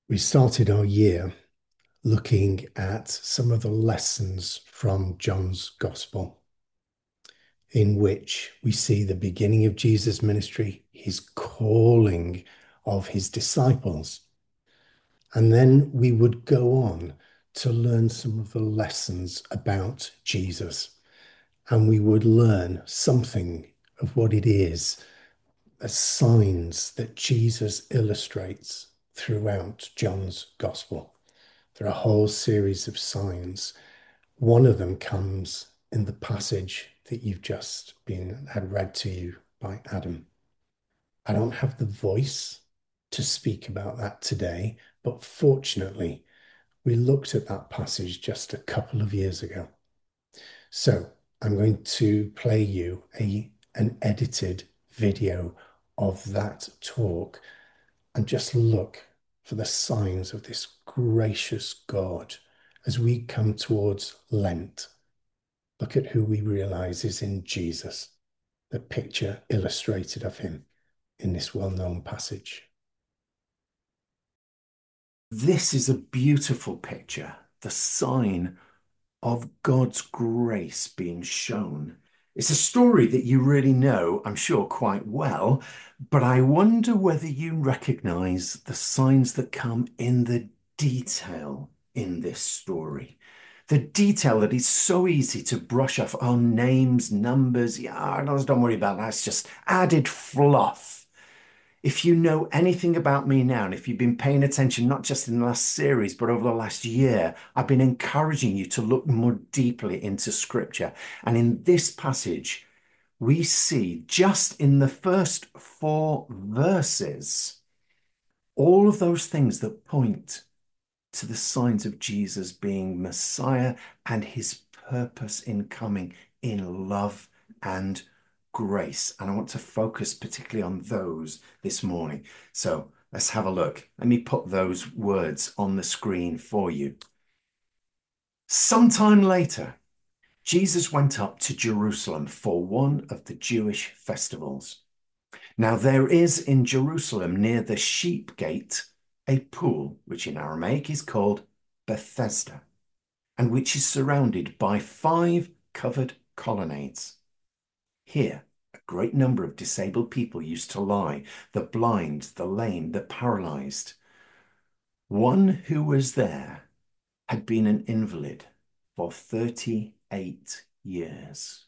We started our year looking at some of the lessons from John's Gospel, in which we see the beginning of Jesus' ministry, his calling of his disciples. And then we would go on to learn some of the lessons about Jesus. And we would learn something of what it is as signs that Jesus illustrates throughout John's Gospel. There are a whole series of signs. One of them comes in the passage that you've just been had read to you by Adam. I don't have the voice to speak about that today, but fortunately, we looked at that passage just a couple of years ago. So I'm going to play you an edited video of that talk and just look for the signs of this gracious God as we come towards Lent. Look at who we realize is in Jesus, the picture illustrated of him in this well-known passage. This is a beautiful picture, the sign of God's grace being shown. It's a story that you really know, I'm sure, quite well, but I wonder whether you recognize the signs that come in the detail in this story. The detail that is so easy to brush off on names, numbers. Yeah, don't worry about that. It's just added fluff. If you know anything about me now, and if you've been paying attention, not just in the last series, but over the last year, I've been encouraging you to look more deeply into scripture. And in this passage, we see just in the first four verses, all of those things that point to the signs of Jesus being Messiah and his purpose in coming in love and grace. And I want to focus particularly on those this morning. So let's have a look. Let me put those words on the screen for you. Sometime later, Jesus went up to Jerusalem for one of the Jewish festivals. Now, there is in Jerusalem near the Sheep Gate a pool, which in Aramaic is called Bethesda, and which is surrounded by five covered colonnades. Here, a great number of disabled people used to lie, the blind, the lame, the paralyzed. One who was there had been an invalid for 38 years.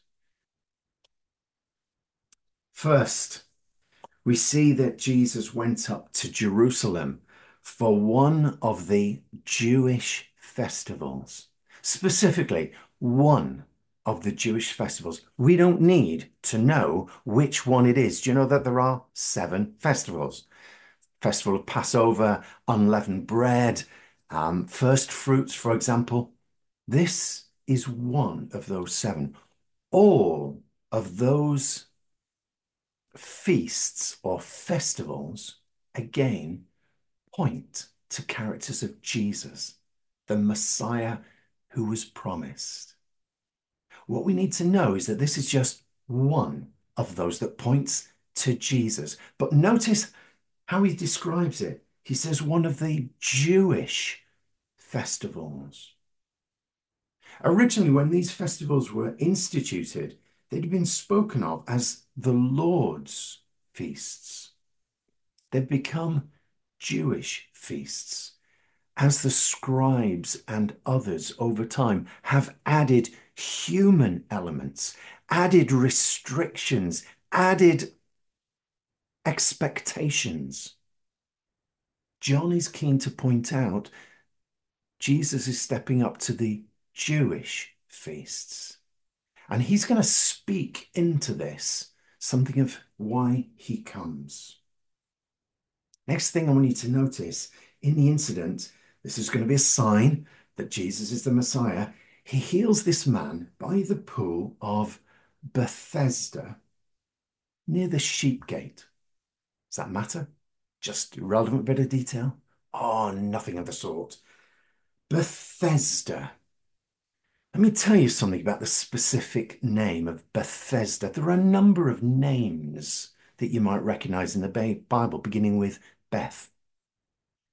First, we see that Jesus went up to Jerusalem for one of the Jewish festivals, specifically one of the Jewish festivals. We don't need to know which one it is. Do you know that there are 7 festivals? Festival of Passover, unleavened bread, first fruits, for example. This is one of those 7. All of those feasts or festivals, again, point to characters of Jesus, the Messiah who was promised. What we need to know is that this is just one of those that points to Jesus. But notice how he describes it. He says one of the Jewish festivals. Originally, when these festivals were instituted, they'd been spoken of as the Lord's feasts. They've become Jewish feasts as the scribes and others over time have added human elements, added restrictions, added expectations. John is keen to point out Jesus is stepping up to the Jewish feasts. And he's going to speak into this, something of why he comes. Next thing I want you to notice in the incident, this is going to be a sign that Jesus is the Messiah. He heals this man by the pool of Bethesda near the sheep gate. Does that matter? Just a relevant bit of detail? Oh, nothing of the sort. Bethesda. Let me tell you something about the specific name of Bethesda. There are a number of names that you might recognize in the Bible, beginning with Beth.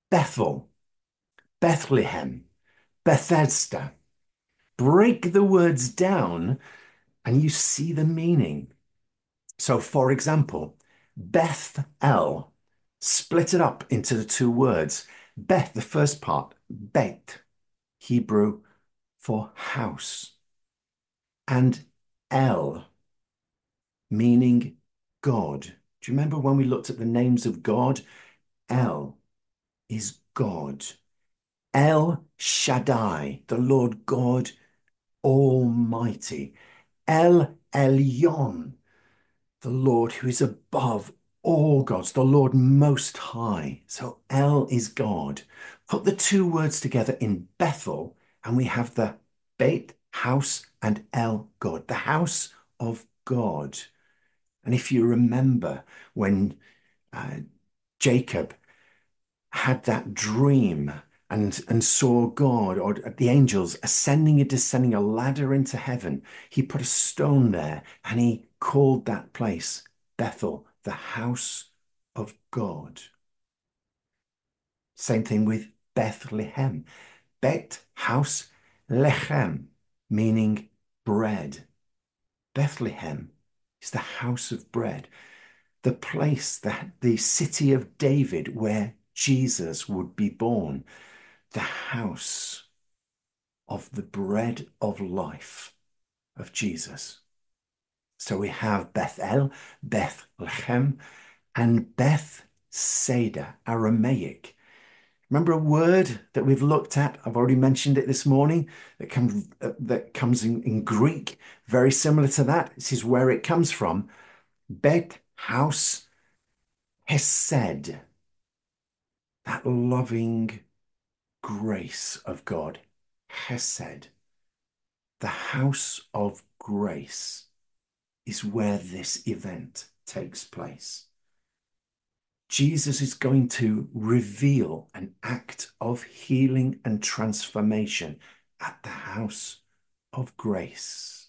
Bethel, Bethlehem, Bethesda. Break the words down and you see the meaning. So, for example, Beth El, split it up into the two words. Beth, the first part, Bet, Hebrew for house, and El, meaning God. Do you remember when we looked at the names of God? El is God. El Shaddai, the Lord God Almighty. El Elyon, the Lord who is above all gods, the Lord most high. So El is God. Put the two words together in Bethel, and we have the Beit, house, and El, God, the house of God. And if you remember when uh, Jacob had that dream and saw God or the angels ascending and descending a ladder into heaven, he put a stone there and he called that place Bethel, the house of God. Same thing with Bethlehem. Bet, house, lechem, meaning bread. Bethlehem is the house of bread, the place, that the city of David where Jesus would be born, the house of the bread of life of Jesus. So we have Bethel, Bethlehem, and Bethsaida, Aramaic. Remember a word that we've looked at? I've already mentioned it this morning. That comes in Greek, very similar to that. This is where it comes from. Bet, house, Hesed, that loving grace of God. Hesed, the house of grace, is where this event takes place. Jesus is going to reveal an act of healing and transformation at the house of grace.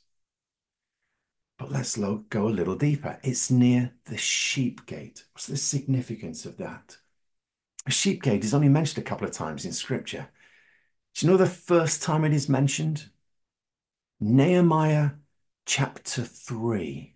But let's go a little deeper. It's near the sheep gate. What's the significance of that? A sheep gate is only mentioned a couple of times in scripture. Do you know the first time it is mentioned? Nehemiah chapter 3.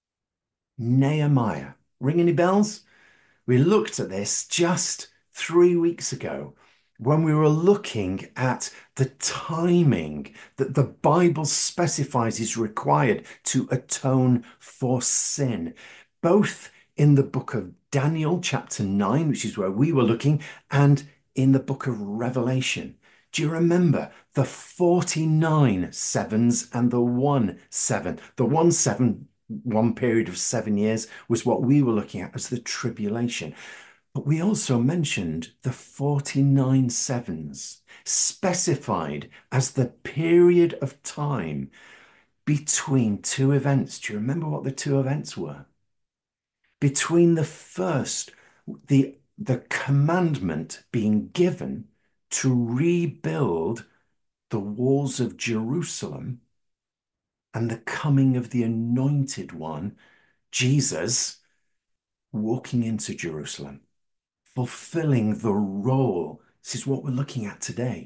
Nehemiah. Ring any bells? We looked at this just 3 weeks ago when we were looking at the timing that the Bible specifies is required to atone for sin, both in the book of Daniel, chapter 9, which is where we were looking, and in the book of Revelation. Do you remember the 49 sevens and the 1 7? The 1 7, one period of 7 years, was what we were looking at as the tribulation. But we also mentioned the 49 sevens, specified as the period of time between two events. Do you remember what the two events were? Between the first, the commandment being given to rebuild the walls of Jerusalem and the coming of the anointed one, Jesus, walking into Jerusalem, fulfilling the role. This is what we're looking at today.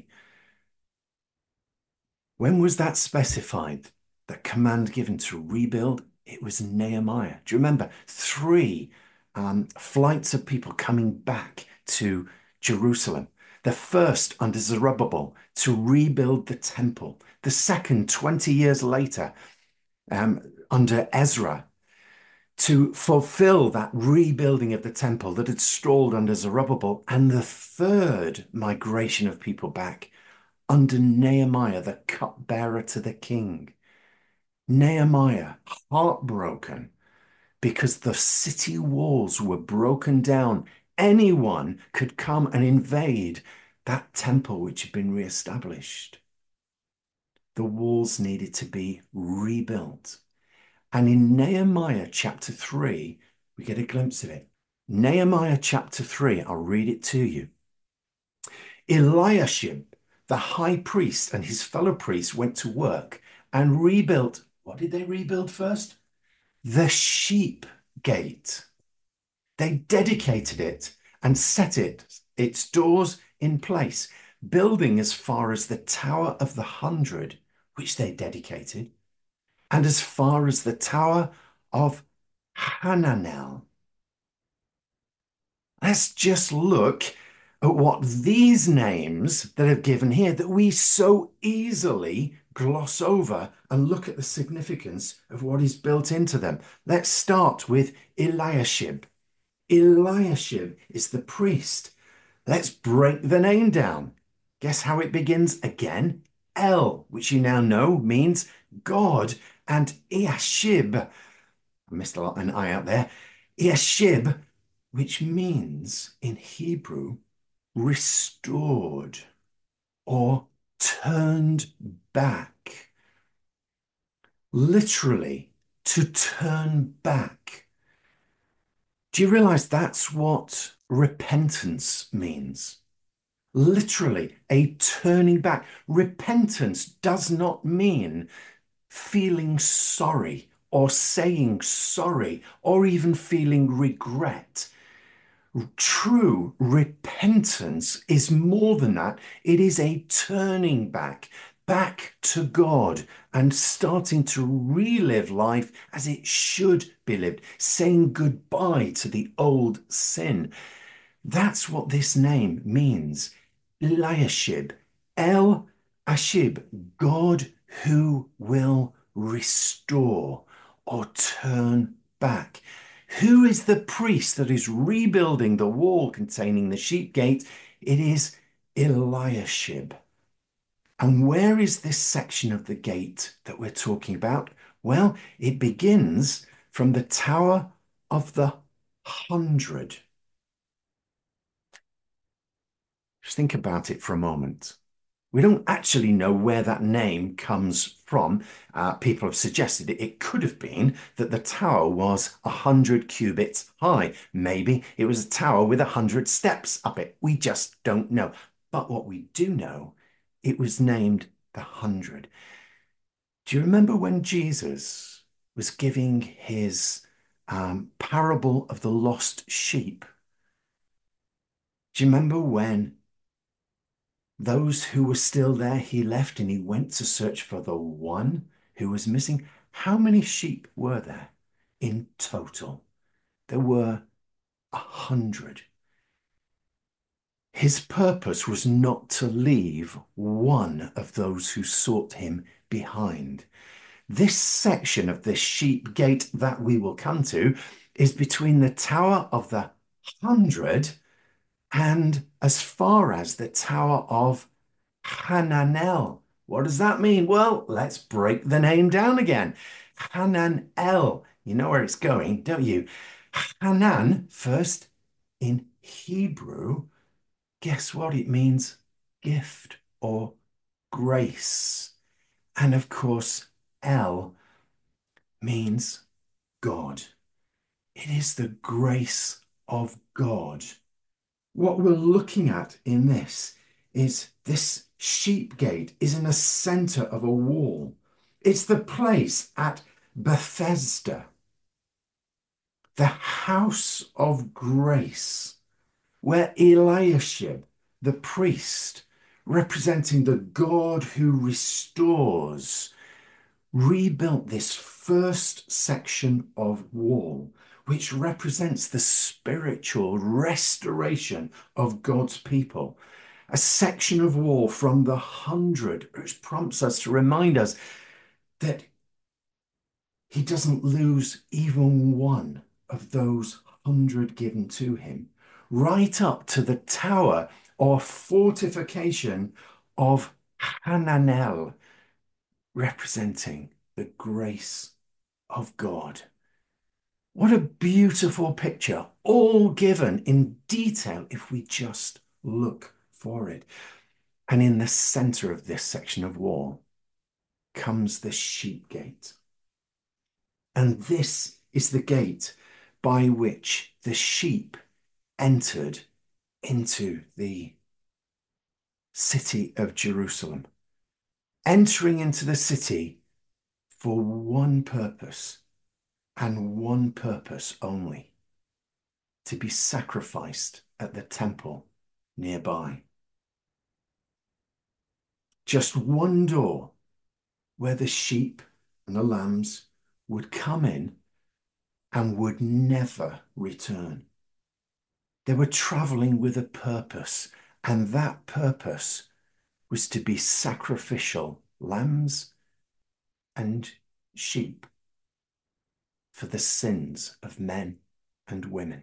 When was that specified? The command given to rebuild? It was Nehemiah. Do you remember? Three flights of people coming back to Jerusalem. The first under Zerubbabel to rebuild the temple. The second, 20 years later, under Ezra, to fulfill that rebuilding of the temple that had stalled under Zerubbabel, and the third migration of people back under Nehemiah, the cupbearer to the king. Nehemiah, heartbroken because the city walls were broken down. Anyone could come and invade that temple which had been reestablished. The walls needed to be rebuilt. And in Nehemiah chapter 3, we get a glimpse of it. Nehemiah chapter 3, I'll read it to you. Eliashib, the high priest, and his fellow priests went to work and rebuilt. What did they rebuild first? The sheep gate. They dedicated it and set it its doors in place, building as far as the Tower of the Hundred, which they dedicated, and as far as the Tower of Hananel. Let's just look at what these names that are given here that we so easily gloss over and look at the significance of what is built into them. Let's start with Eliashib. Eliashib is the priest. Let's break the name down. Guess how it begins again? El, which you now know means God, and Eliashib, I missed an I out there, Eliashib, which means in Hebrew, restored or turned back. Literally, to turn back. Do you realize that's what repentance means? Literally, a turning back. Repentance does not mean feeling sorry or saying sorry or even feeling regret. True repentance is more than that. It is a turning back, back to God and starting to relive life as it should be lived, saying goodbye to the old sin. That's what this name means. Eliashib, El Ashib, God who will restore or turn back. Who is the priest that is rebuilding the wall containing the sheep gate? It is Eliashib. And where is this section of the gate that we're talking about? Well, it begins from the Tower of the Hundred. Just think about it for a moment. We don't actually know where that name comes from. People have suggested it could have been that the tower was 100 cubits high. Maybe it was a tower with 100 steps up it. We just don't know. But what we do know, it was named the 100. Do you remember when Jesus was giving his parable of the lost sheep? Do you remember when those who were still there, he left and he went to search for the one who was missing? How many sheep were there in total? There were 100. His purpose was not to leave one of those who sought him behind. This section of this sheep gate that we will come to is between the Tower of the 100 and as far as the Tower of Hananel. What does that mean? Well, let's break the name down again. Hananel. You know where it's going, don't you? Hanan, first in Hebrew, guess what? It means gift or grace. And of course, El means God. It is the grace of God. What we're looking at in this sheep gate is in the center of a wall. It's the place at Bethesda, the house of grace, where Eliashib, the priest, representing the God who restores, rebuilt this first section of wall, which represents the spiritual restoration of God's people. A section of wall from the 100, which prompts us to remind us that he doesn't lose even one of those 100 given to him, right up to the tower or fortification of Hananel, representing the grace of God. What a beautiful picture, all given in detail if we just look for it. And in the center of this section of wall comes the sheep gate. And this is the gate by which the sheep entered into the city of Jerusalem, entering into the city for one purpose and one purpose only: to be sacrificed at the temple nearby. Just one door where the sheep and the lambs would come in and would never return. They were traveling with a purpose, and that purpose was to be sacrificial lambs and sheep for the sins of men and women.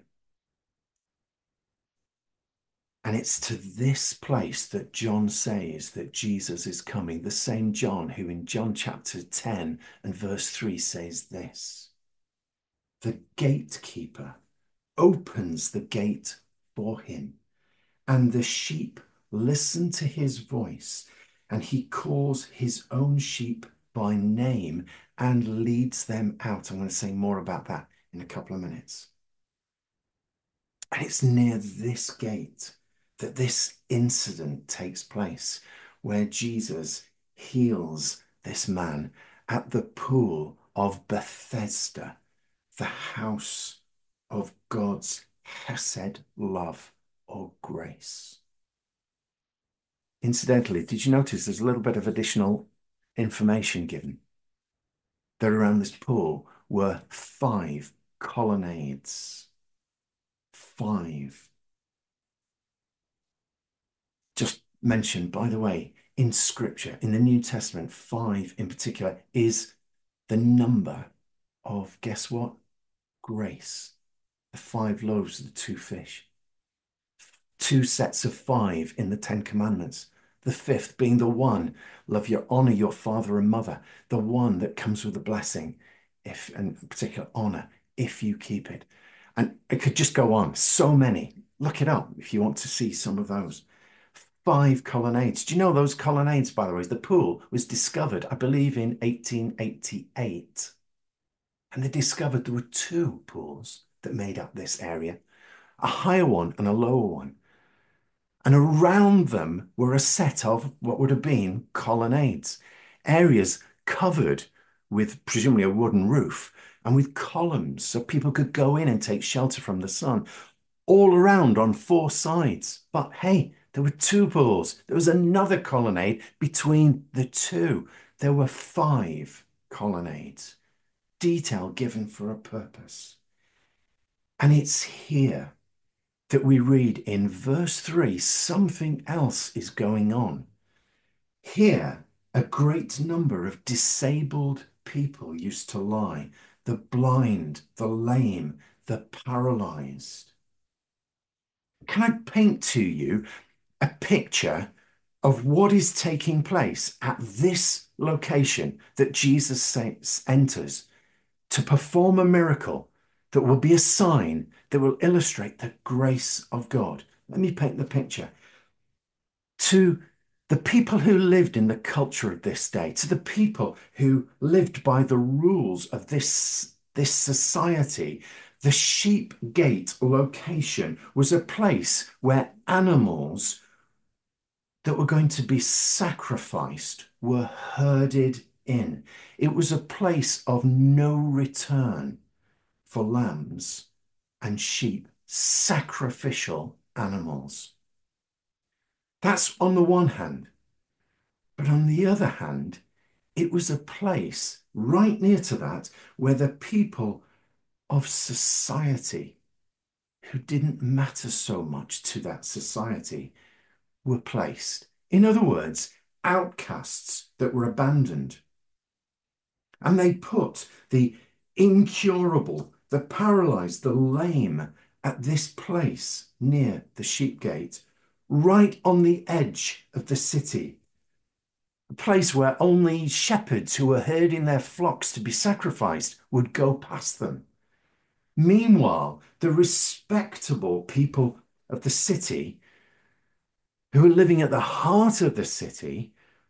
And it's to this place that John says that Jesus is coming, the same John who in John chapter 10 and verse 3 says this: the gatekeeper opens the gate for him, and the sheep listen to his voice, and he calls his own sheep by name and leads them out. I'm going to say more about that in a couple of minutes. And it's near this gate that this incident takes place, where Jesus heals this man at the pool of Bethesda, the house of God's Hesed love or grace. Incidentally, did you notice there's a little bit of additional information given? That around this pool were 5 colonnades. 5. Just mentioned, by the way, in Scripture, in the New Testament, 5 in particular is the number of, guess what? Grace. The 5 loaves, the 2 fish. 2 sets of 5 in the 10 Commandments. The 5th being the one, honor your father and mother, the one that comes with a blessing, and particular honor, if you keep it. And it could just go on. So many. Look it up if you want to see some of those. 5 colonnades. Do you know those colonnades, by the way? The pool was discovered, I believe, in 1888. And they discovered there were 2 pools that made up this area, a higher one and a lower one. And around them were a set of what would have been colonnades, areas covered with presumably a wooden roof and with columns so people could go in and take shelter from the sun, all around on 4 sides. But hey, there were 2 pools. There was another colonnade between the 2. There were 5 colonnades, detail given for a purpose. And it's here that we read in verse 3, something else is going on. Here, a great number of disabled people used to lie, the blind, the lame, the paralyzed. Can I paint to you a picture of what is taking place at this location that Jesus enters to perform a miracle that will be a sign that will illustrate the grace of God? Let me paint the picture. To the people who lived in the culture of this day, to the people who lived by the rules of this society, the sheep gate location was a place where animals that were going to be sacrificed were herded in. It was a place of no return for lambs and sheep, sacrificial animals. That's on the one hand. But on the other hand, it was a place right near to that where the people of society who didn't matter so much to that society were placed. In other words, outcasts that were abandoned. And they put the incurable, the paralyzed, the lame at this place near the sheep gate, right on the edge of the city, a place where only shepherds who were herding their flocks to be sacrificed would go past them. Meanwhile, the respectable people of the city who were living at the heart of the city,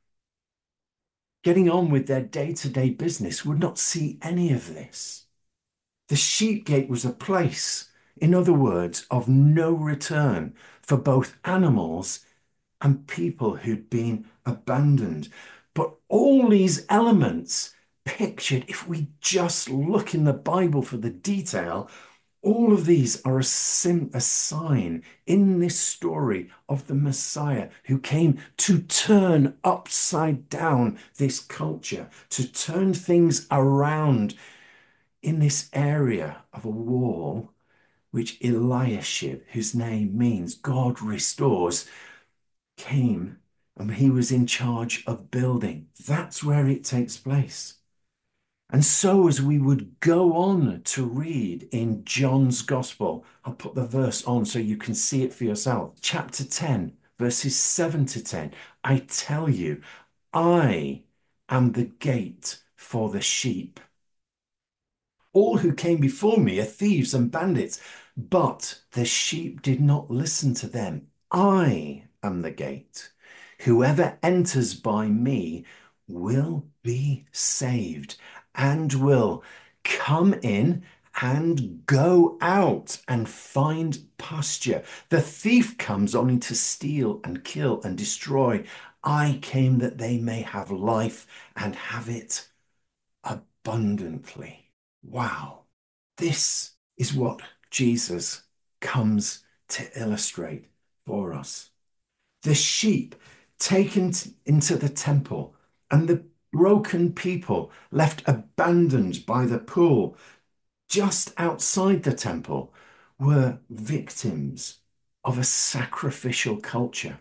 getting on with their day-to-day business, would not see any of this. The sheep gate was a place, in other words, of no return for both animals and people who'd been abandoned. But all these elements pictured, if we just look in the Bible for the detail, All of these are a sign in this story of the Messiah who came to turn upside down this culture, to turn things around in this area of a wall which Eliashib, whose name means God restores, came and he was in charge of building. That's where it takes place. And so, as we would go on to read in John's Gospel, I'll put the verse on so you can see it for yourself. Chapter 10, verses 7 to 10. I tell you, I am the gate for the sheep. All who came before me are thieves and bandits, but the sheep did not listen to them. I am the gate. Whoever enters by me will be saved and will come in and go out and find pasture. The thief comes only to steal and kill and destroy. I came that they may have life and have it abundantly. Wow. This is what Jesus comes to illustrate for us. The sheep taken into the temple and the broken people left abandoned by the pool just outside the temple were victims of a sacrificial culture.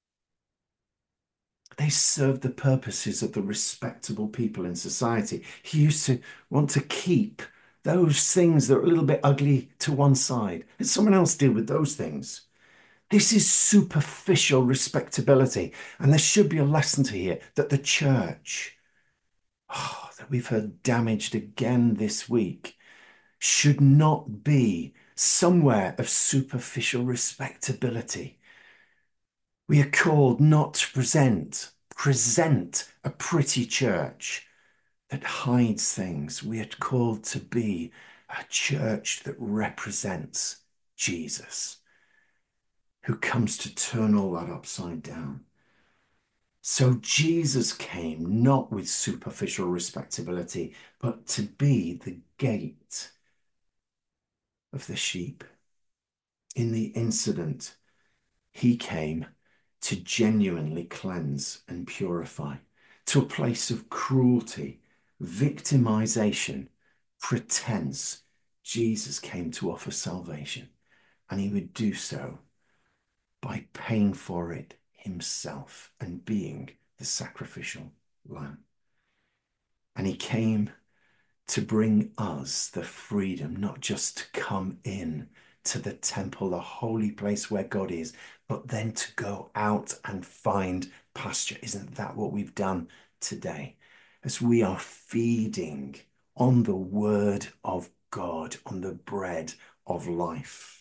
They served the purposes of the respectable people in society. He used to want to keep those things that are a little bit ugly to one side. Let someone else deal with those things. This is superficial respectability. And there should be a lesson to here that the church, that we've heard damaged again this week, should not be somewhere of superficial respectability. We are called not to present a pretty church that hides things. We are called to be a church that represents Jesus, who comes to turn all that upside down. So Jesus came not with superficial respectability, but to be the gate of the sheep. In the incident, he came to genuinely cleanse and purify, to a place of cruelty, victimization, pretense. Jesus came to offer salvation, and he would do so by paying for it himself and being the sacrificial lamb. And he came to bring us the freedom, not just to come in to the temple, the holy place where God is, but then to go out and find pasture. Isn't that what we've done today? As we are feeding on the word of God, on the bread of life.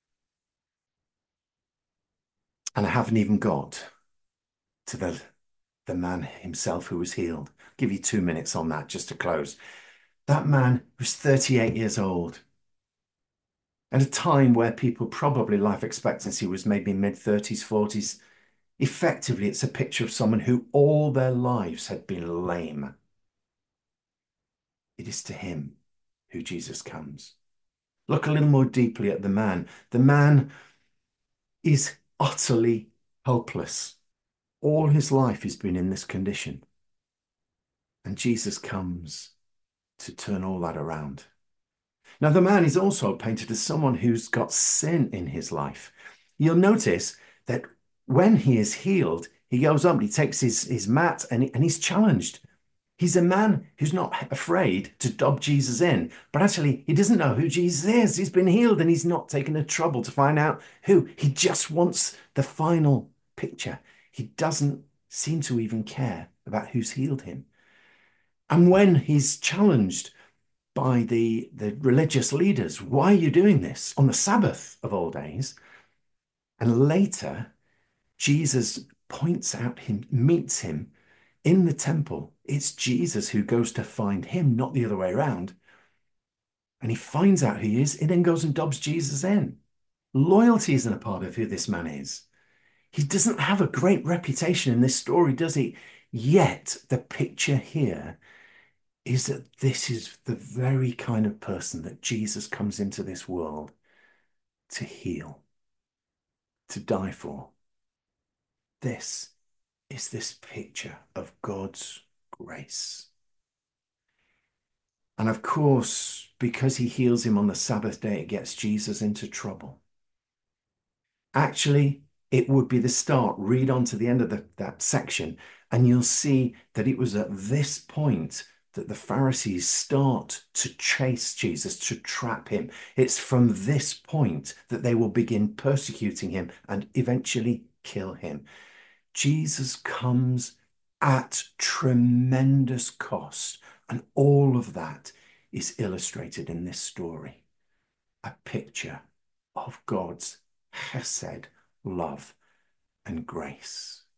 And I haven't even got to the man himself who was healed. I'll give you 2 minutes on that just to close. That man was 38 years old. At a time where people probably life expectancy was maybe mid-30s, 40s. Effectively, it's a picture of someone who all their lives had been lame. It is to him who Jesus comes. Look a little more deeply at the man. The man is utterly helpless. All his life he's been in this condition. And Jesus comes to turn all that around. Now, the man is also painted as someone who's got sin in his life. You'll notice that when he is healed, he goes up, he takes his mat, and he's challenged. He's a man who's not afraid to dob Jesus in, but actually, he doesn't know who Jesus is. He's been healed, and he's not taken the trouble to find out who. He just wants the final picture. He doesn't seem to even care about who's healed him. And when he's challenged by the religious leaders, why are you doing this on the Sabbath of all days? And later, Jesus points out him, meets him in the temple. It's Jesus who goes to find him, not the other way around. And he finds out who he is, and then goes and dobs Jesus in. Loyalty isn't a part of who this man is. He doesn't have a great reputation in this story, does he? Yet the picture here is that this is the very kind of person that Jesus comes into this world to heal, to die for. This is this picture of God's grace. And of course, because he heals him on the Sabbath day, it gets Jesus into trouble. Actually, it would be the start. Read on to the end of that section, and you'll see that it was at this point that the Pharisees start to chase Jesus, to trap him. It's from this point that they will begin persecuting him and eventually kill him. Jesus comes at tremendous cost, and all of that is illustrated in this story. A picture of God's chesed, love, and grace.